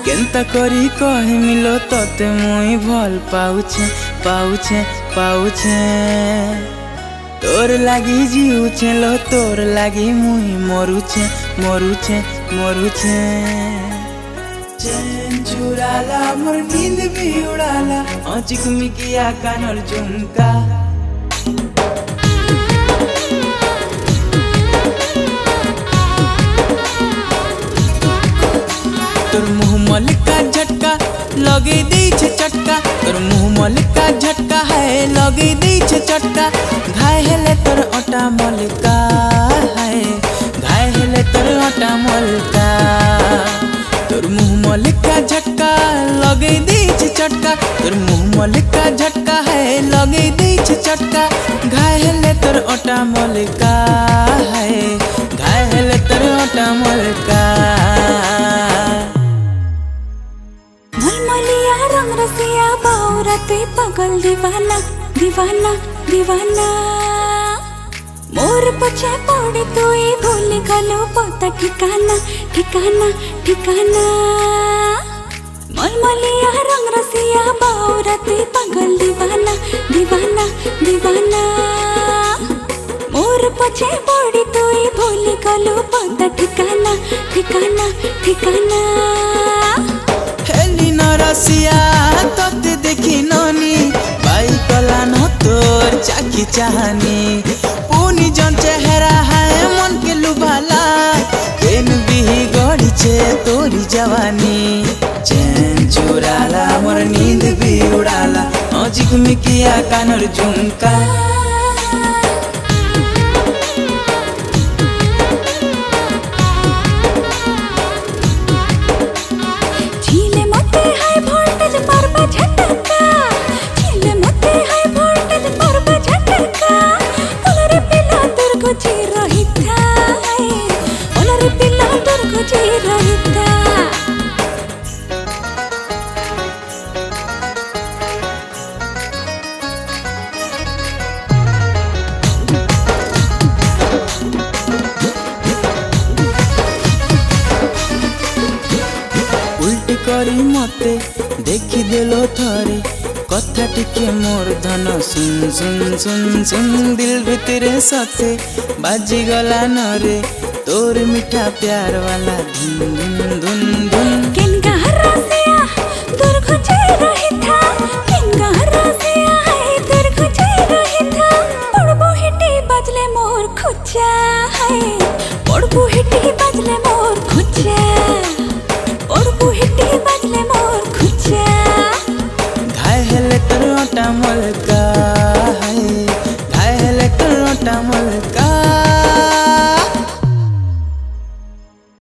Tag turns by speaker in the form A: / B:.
A: केनता करी कहि मिलो तते मुई भल पाउछे पाउछे पाउछे तोर लागी जीउछे लो तोर लागी मुई मरुछे मरुछे मरुछे चैन चुराला मोर नींद भी उड़ाला आँचिक मिकिया कानर झुमका तोर मुँह मलिका झटका लगे दै छे चटका तोर मुँह मलिका झटका है लगे दै छे चटका घाय हेले तोर ओटा मलिका है घाय हेले तोर ओटा मलिका तोर मुँह मलिका झटका लगे दै छे चटका तोर मुँह मलिका झटका है लगे दै छे चटका घाय हेले तोर ओटा मलिका है घाय हेले तोर ओटा मलिका
B: मलमलिया रंग रसिया बाउरा ते पागल दीवाना दीवाना दीवाना मोर पछे पड़े तो ये भूल गलो पता ठिकाना ठिकाना ठिकाना मलमलिया रंग रसिया बाउरा ते पागल दीवाना दीवाना दीवाना मोर पछे पड़े तो ये भूल गलो पता ठिकाना ठिकाना ठिकाना
A: हेली न रसिया तते देखी ननी बाई कला न तोर चाकी चाहनी पुनी जन चेहरा है मन के लुभाला केन भी गड़ी छे तोरी जवानी चैन चुराला मोर नींद भी उड़ाला आँचिक मिकिया कानर झुमका करी मते देखी देलो थरे कथा टिके मोर धन सुन सुन सुन सुन दिल भितरे सते बाजी गला नरे तोर मीठा प्यार वाला धुन धुन धुन धुन
B: किन गहरा सिया दूर खुजे रही था किन गहरा सिया है दूर खुजे रही था पड़बो हिटी बजले मोर खुजा है पड़बो हिटी बजले मोर खुजा पड़बो हिटी बजले मोर खुजा
A: घाय हेले तोर ओटा मलका है घाय हेले तोर ओटा मलका।